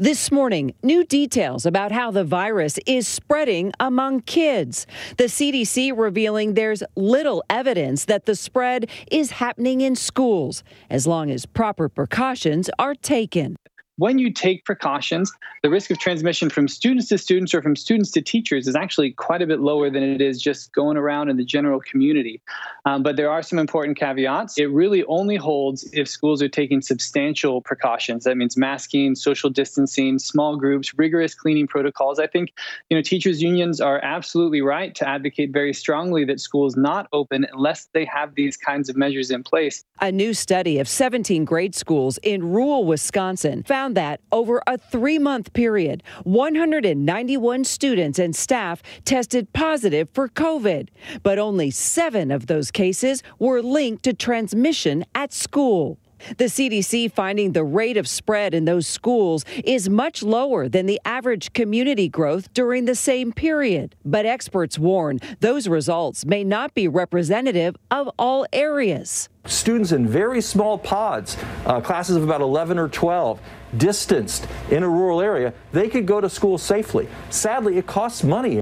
This morning, new details about how the virus is spreading among kids. The CDC revealing there's little evidence that the spread is happening in schools, as long as proper precautions are taken. When you take precautions, the risk of transmission from students to students or from students to teachers is actually quite a bit lower than it is just going around in the general community. But there are some important caveats. It really only holds if schools are taking substantial precautions. That means masking, social distancing, small groups, rigorous cleaning protocols. I think, teachers' unions are absolutely right to advocate very strongly that schools not open unless they have these kinds of measures in place. A new study of 17 grade schools in rural Wisconsin found that over a 3-month period, 191 students and staff tested positive for COVID, but only 7 of those cases were linked to transmission at school. The CDC finding the rate of spread in those schools is much lower than the average community growth during the same period. But experts warn those results may not be representative of all areas. Students in very small pods, classes of about 11 or 12, distanced in a rural area, they could go to school safely. Sadly, it costs money.